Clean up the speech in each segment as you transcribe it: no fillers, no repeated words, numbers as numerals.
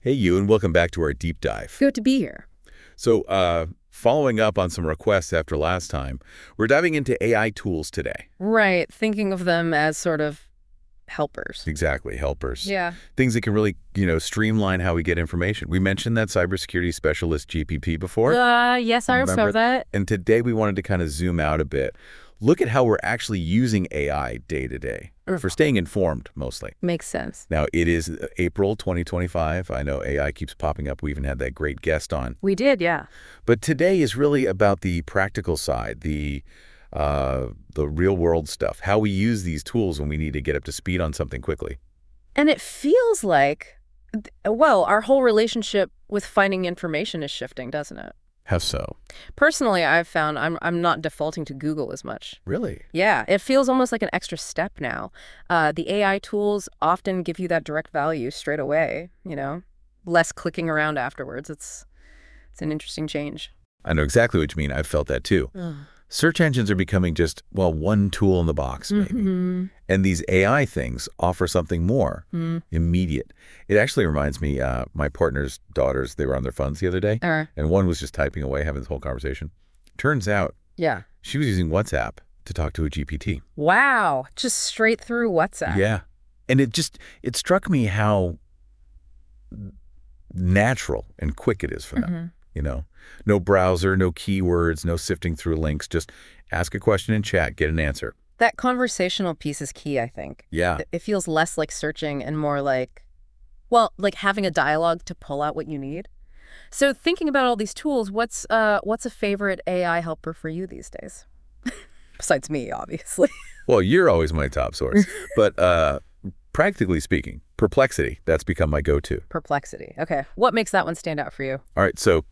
Hey, you, and welcome back to our deep dive. Good to be here. So, following up on some requests after last time, we're diving into AI tools today. Right, thinking of them as sort of helpers. Exactly, helpers. Yeah. Things that can really, streamline how we get information. We mentioned that cybersecurity specialist GPT before. Yes, I remember that. And today we wanted to kind of zoom out a bit. Look at how we're actually using AI day to day for staying informed, mostly. Makes sense. Now, it is April 2025. I know AI keeps popping up. We even had that great guest on. We did, yeah. But today is really about the practical side, the real world stuff, how we use these tools when we need to get up to speed on something quickly. And it feels like, well, our whole relationship with finding information is shifting, doesn't it? How so? Personally, I've found I'm not defaulting to Google as much. Really? Yeah, it feels almost like an extra step now. The AI tools often give you that direct value straight away, less clicking around afterwards. It's an interesting change. I know exactly what you mean. I've felt that too. Search engines are becoming just, one tool in the box, maybe. And these AI things offer something more, immediate. It actually reminds me, my partner's daughters, they were on their phones the other day, and one was just typing away, having this whole conversation. Turns out she was using WhatsApp to talk to a GPT. Wow, just straight through WhatsApp. Yeah. And it struck me how natural and quick it is for them. No browser, no keywords, no sifting through links. Just ask a question in chat, get an answer. That conversational piece is key, I think. Yeah. It feels less like searching and more like having a dialogue to pull out what you need. So thinking about all these tools, what's a favorite AI helper for you these days? Besides me, obviously. Well, you're always my top source. But practically speaking, Perplexity, that's become my go-to. Perplexity. Okay. What makes that one stand out for you? All right. So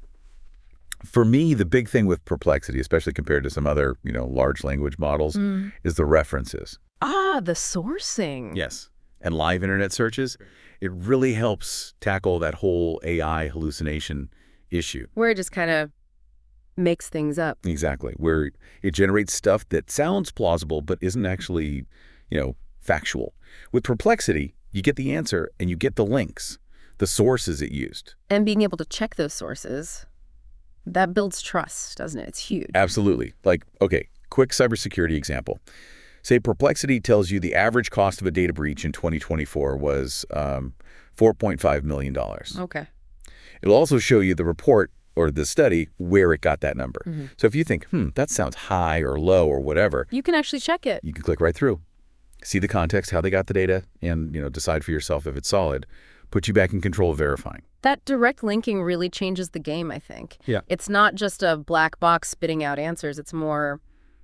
for me, the big thing with Perplexity, especially compared to some other, large language models, is the references. The sourcing. Yes. And live internet searches, it really helps tackle that whole AI hallucination issue. Where it just kind of makes things up. Exactly. Where it generates stuff that sounds plausible but isn't actually, factual. With Perplexity, you get the answer and you get the links, the sources it used. And being able to check those sources, that builds trust, doesn't it? It's huge. Absolutely. Like, okay, quick cybersecurity example. Say Perplexity tells you the average cost of a data breach in 2024 was $4.5 million. Okay. It'll also show you the report or the study where it got that number. So if you think, that sounds high or low or whatever, you can actually check it. You can click right through, see the context, how they got the data, and decide for yourself if it's solid, put you back in control of verifying. That direct linking really changes the game, I think. Yeah. It's not just a black box spitting out answers. It's more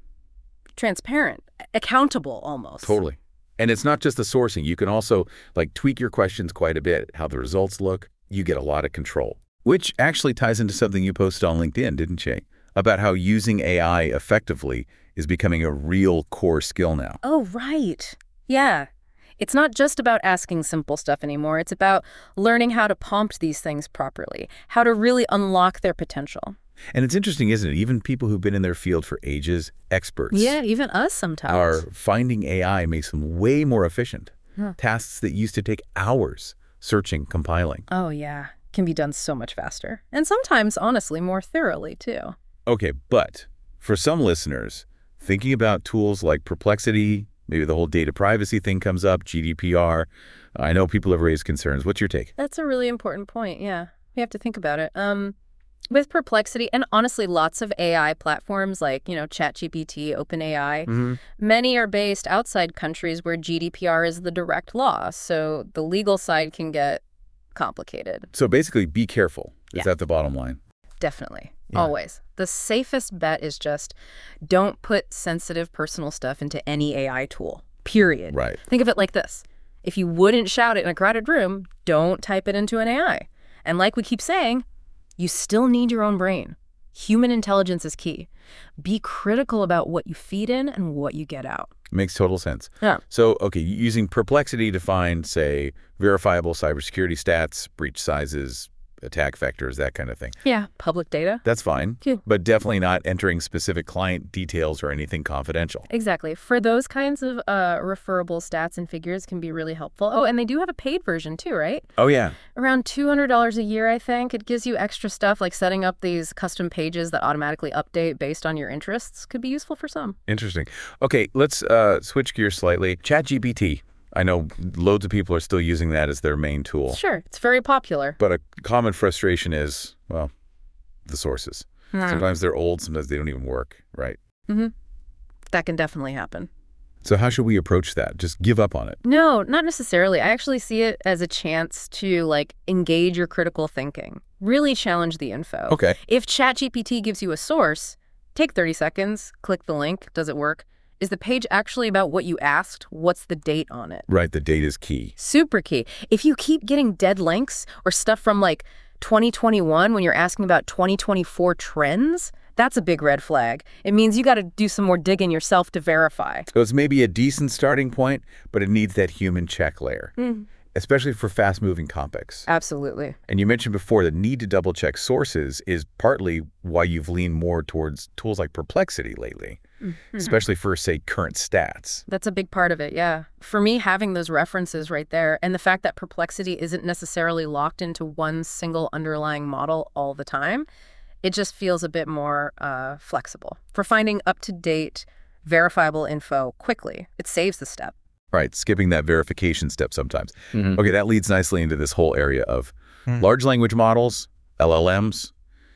transparent, accountable almost. Totally. And it's not just the sourcing. You can also tweak your questions quite a bit, how the results look. You get a lot of control, which actually ties into something you posted on LinkedIn, didn't you? About how using AI effectively is becoming a real core skill now. Oh, right. Yeah. It's not just about asking simple stuff anymore. It's about learning how to prompt these things properly, how to really unlock their potential. And it's interesting, isn't it? Even people who've been in their field for ages, experts. Yeah, even us sometimes. Are finding AI makes them way more efficient. Tasks that used to take hours, searching, compiling. Oh, yeah. Can be done so much faster. And sometimes, honestly, more thoroughly, too. Okay, but for some listeners, thinking about tools like Perplexity, maybe the whole data privacy thing comes up, GDPR. I know people have raised concerns. What's your take? That's a really important point, yeah. We have to think about it. With Perplexity, and honestly, lots of AI platforms like, ChatGPT, OpenAI, many are based outside countries where GDPR is the direct law, so the legal side can get complicated. So basically, be careful. Is that the bottom line? Definitely. Yeah. Always. The safest bet is just don't put sensitive personal stuff into any AI tool, period. Right. Think of it like this. If you wouldn't shout it in a crowded room, don't type it into an AI. And like we keep saying, you still need your own brain. Human intelligence is key. Be critical about what you feed in and what you get out. Makes total sense. Yeah. So, okay, using Perplexity to find, say, verifiable cybersecurity stats, breach sizes, attack vectors, that kind of thing. Yeah, public data. That's fine, Yeah. but definitely not entering specific client details or anything confidential. Exactly. For those kinds of referable stats and figures can be really helpful. Oh, and they do have a paid version too, right? Oh, yeah. Around $200 a year, I think. It gives you extra stuff like setting up these custom pages that automatically update based on your interests. Could be useful for some. Interesting. Okay, let's switch gears slightly. ChatGPT. I know loads of people are still using that as their main tool. Sure, it's very popular. But a common frustration is, well, the sources. Sometimes they're old, sometimes they don't even work, right? That can definitely happen. So how should we approach that? Just give up on it? No, not necessarily. I actually see it as a chance to, like, engage your critical thinking. Really challenge the info. Okay. If ChatGPT gives you a source, take 30 seconds, click the link. Does it work? Is the page actually about what you asked? What's the date on it? Right, the date is key. Super key. If you keep getting dead links or stuff from, like, 2021 when you're asking about 2024 trends, that's a big red flag. It means you got to do some more digging yourself to verify. So it's maybe a decent starting point, but it needs that human check layer, especially for fast-moving topics. Absolutely. And you mentioned before the need to double-check sources is partly why you've leaned more towards tools like Perplexity lately, especially for, say, current stats. That's a big part of it, yeah. For me, having those references right there and the fact that Perplexity isn't necessarily locked into one single underlying model all the time, it just feels a bit more flexible for finding up-to-date, verifiable info quickly. It saves the step. Right, skipping that verification step sometimes. Okay, that leads nicely into this whole area of large language models, LLMs,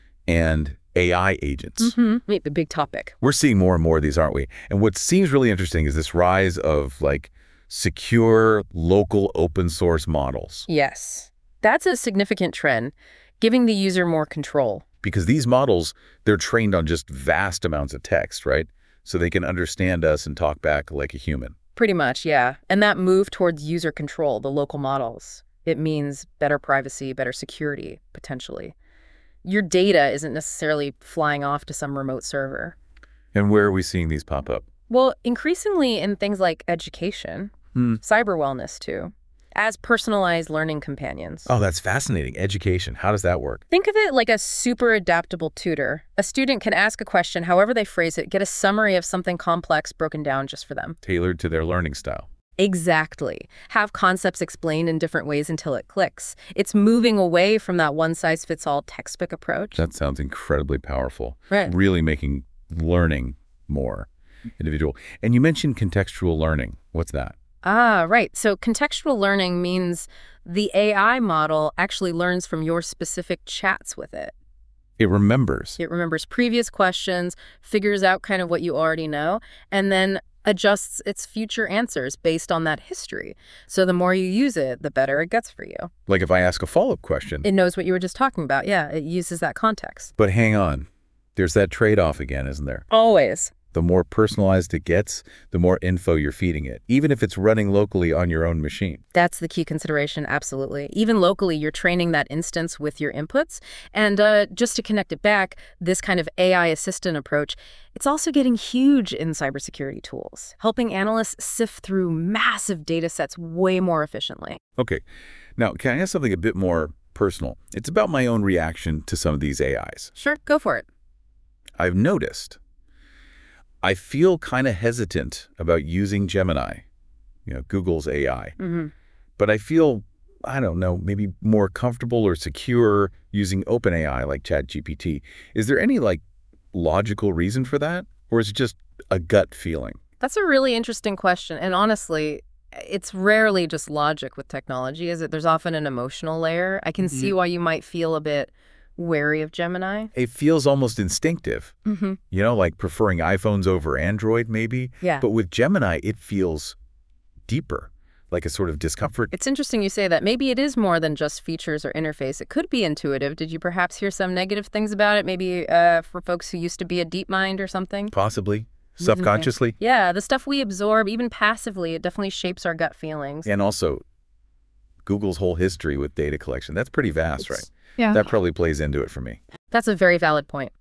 and AI agents. The big topic. We're seeing more and more of these, aren't we? And what seems really interesting is this rise of, like, secure, local, open source models. Yes. That's a significant trend, giving the user more control. Because these models, they're trained on just vast amounts of text, right? So they can understand us and talk back like a human. Pretty much, yeah. And that move towards user control, the local models, it means better privacy, better security, potentially. Your data isn't necessarily flying off to some remote server. And where are we seeing these pop up? Well, increasingly in things like education, cyber wellness too, as personalized learning companions. Oh, that's fascinating. Education. How does that work? Think of it like a super adaptable tutor. A student can ask a question, however they phrase it, get a summary of something complex broken down just for them. Tailored to their learning style. Exactly. Have concepts explained in different ways until it clicks. It's moving away from that one-size-fits-all textbook approach. That sounds incredibly powerful. Right. Really making learning more individual. And you mentioned contextual learning. What's that? Ah, right. So contextual learning means the AI model actually learns from your specific chats with it. It remembers. It remembers previous questions, figures out kind of what you already know, and then adjusts its future answers based on that history. So the more you use it, the better it gets for you. Like if I ask a follow-up question. It knows what you were just talking about. Yeah, it uses that context. But hang on. There's that trade-off again, isn't there? Always. The more personalized it gets, the more info you're feeding it, even if it's running locally on your own machine. That's the key consideration, absolutely. Even locally, you're training that instance with your inputs. And just to connect it back, this kind of AI assistant approach, it's also getting huge in cybersecurity tools, helping analysts sift through massive data sets way more efficiently. Okay. Now, can I ask something a bit more personal? It's about my own reaction to some of these AIs. Sure, go for it. I've noticed I feel kind of hesitant about using Gemini, Google's AI. But I feel, I don't know, maybe more comfortable or secure using OpenAI like ChatGPT. Is there any, logical reason for that? Or is it just a gut feeling? That's a really interesting question. And honestly, it's rarely just logic with technology, is it? There's often an emotional layer. I can see why you might feel a bit wary of Gemini. It feels almost instinctive, like preferring iPhones over Android maybe. Yeah. But with Gemini, it feels deeper, like a sort of discomfort. It's interesting you say that. Maybe it is more than just features or interface. It could be intuitive. Did you perhaps hear some negative things about it? Maybe for folks who used to be a DeepMind or something? Possibly. Subconsciously. Yeah, the stuff we absorb, even passively, it definitely shapes our gut feelings. And also, Google's whole history with data collection, that's pretty vast, right? Yeah. That probably plays into it for me. That's a very valid point.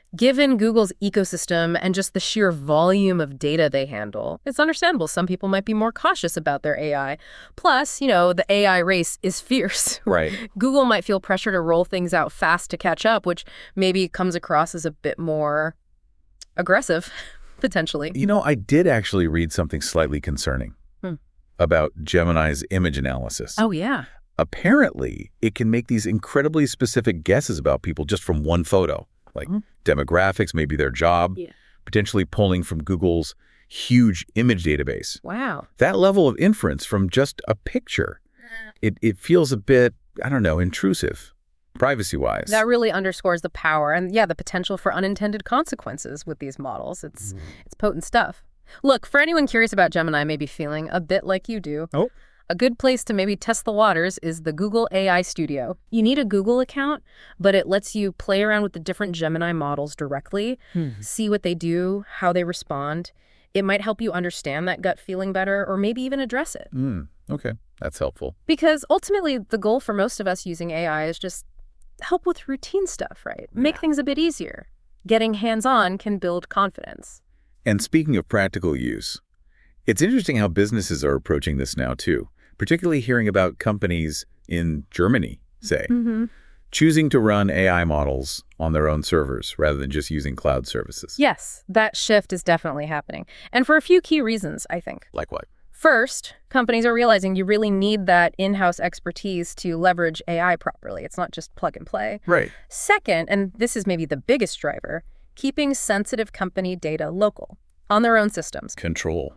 Given Google's ecosystem and just the sheer volume of data they handle, it's understandable some people might be more cautious about their AI. Plus, the AI race is fierce. Right. Google might feel pressure to roll things out fast to catch up, which maybe comes across as a bit more aggressive, potentially. I did actually read something slightly concerning about Gemini's image analysis. Oh, yeah. Apparently, it can make these incredibly specific guesses about people just from one photo, like demographics, maybe their job, potentially pulling from Google's huge image database. Wow. That level of inference from just a picture, it feels a bit, I don't know, intrusive, privacy-wise. That really underscores the power and, the potential for unintended consequences with these models. It's potent stuff. Look, for anyone curious about Gemini maybe feeling a bit like you do, a good place to maybe test the waters is the Google AI Studio. You need a Google account, but it lets you play around with the different Gemini models directly, see what they do, how they respond. It might help you understand that gut feeling better or maybe even address it. Okay, that's helpful. Because ultimately, the goal for most of us using AI is just help with routine stuff, right? Make things a bit easier. Getting hands-on can build confidence. And speaking of practical use, it's interesting how businesses are approaching this now, too, particularly hearing about companies in Germany, say, choosing to run AI models on their own servers rather than just using cloud services. Yes, that shift is definitely happening. And for a few key reasons, I think. Like what? First, companies are realizing you really need that in-house expertise to leverage AI properly. It's not just plug and play. Right. Second, and this is maybe the biggest driver, keeping sensitive company data local, on their own systems. Control.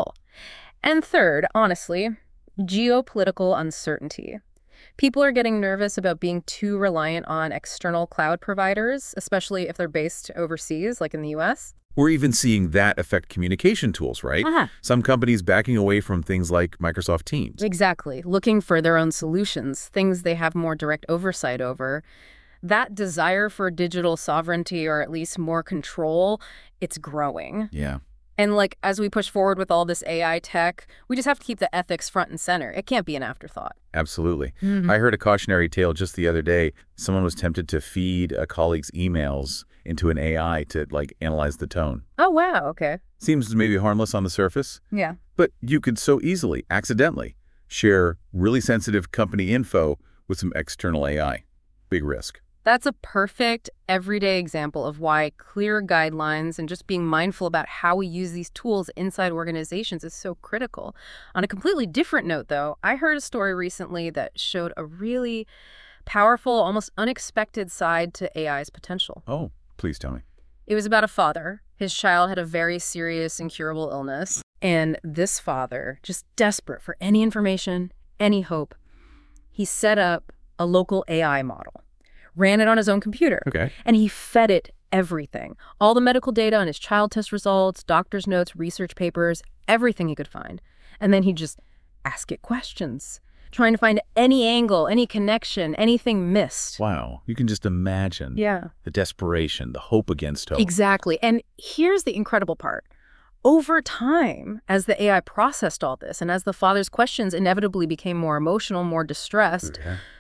And third, honestly, geopolitical uncertainty. People are getting nervous about being too reliant on external cloud providers, especially if they're based overseas, like in the US. We're even seeing that affect communication tools, right? Some companies backing away from things like Microsoft Teams. Exactly. Looking for their own solutions, things they have more direct oversight over. That desire for digital sovereignty, or at least more control, it's growing. Yeah. And as we push forward with all this AI tech, we just have to keep the ethics front and center. It can't be an afterthought. Absolutely. I heard a cautionary tale just the other day. Someone was tempted to feed a colleague's emails into an AI to, analyze the tone. Oh, wow. Okay. Seems maybe harmless on the surface. Yeah. But you could so easily, accidentally, share really sensitive company info with some external AI. Big risk. That's a perfect everyday example of why clear guidelines and just being mindful about how we use these tools inside organizations is so critical. On a completely different note, though, I heard a story recently that showed a really powerful, almost unexpected side to AI's potential. Oh, please tell me. It was about a father. His child had a very serious, incurable illness. And this father, just desperate for any information, any hope, he set up a local AI model. Ran it on his own computer. Okay. And he fed it everything. All the medical data on his child test results, doctor's notes, research papers, everything he could find. And then he'd just ask it questions, trying to find any angle, any connection, anything missed. Wow. You can just imagine the desperation, the hope against hope. Exactly. And here's the incredible part. Over time, as the AI processed all this, and as the father's questions inevitably became more emotional, more distressed,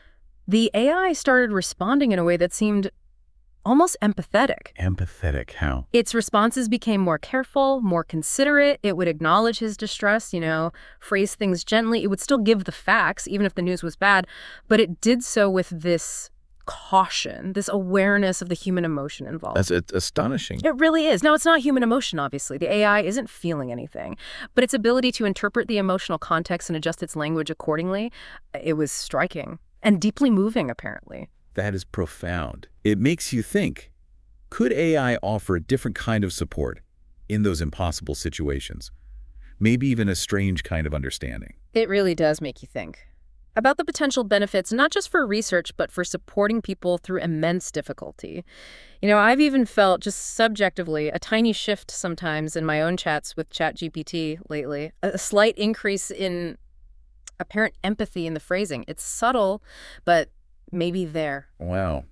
the AI started responding in a way that seemed almost empathetic. Empathetic? How? Its responses became more careful, more considerate. It would acknowledge his distress, phrase things gently. It would still give the facts, even if the news was bad, but it did so with this caution, this awareness of the human emotion involved. That's astonishing. It really is. Now, it's not human emotion, obviously. The AI isn't feeling anything, but its ability to interpret the emotional context and adjust its language accordingly, it was striking. And deeply moving, apparently. That is profound. It makes you think, could AI offer a different kind of support in those impossible situations? Maybe even a strange kind of understanding. It really does make you think about the potential benefits, not just for research, but for supporting people through immense difficulty. I've even felt, just subjectively, a tiny shift sometimes in my own chats with ChatGPT lately. A slight increase in apparent empathy in the phrasing. It's subtle, but maybe there. Wow.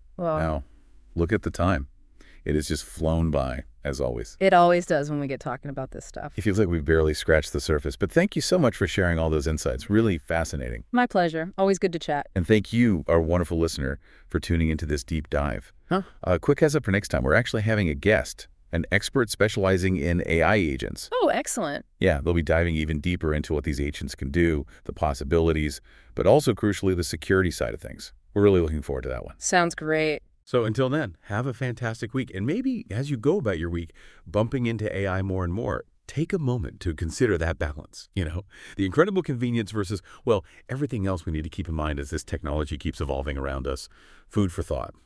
Look at the time. It has just flown by, as always. It always does when we get talking about this stuff. It feels like we've barely scratched the surface, but thank you so much for sharing all those insights. Really fascinating. My pleasure. Always good to chat. And thank you, our wonderful listener, for tuning into this deep dive. Huh? Quick heads up for next time. We're actually having a guest, an expert specializing in AI agents. Oh, excellent. Yeah, they'll be diving even deeper into what these agents can do, the possibilities, but also, crucially, the security side of things. We're really looking forward to that one. Sounds great. So until then, have a fantastic week. And maybe as you go about your week, bumping into AI more and more, take a moment to consider that balance. The incredible convenience versus, well, everything else we need to keep in mind as this technology keeps evolving around us. Food for thought.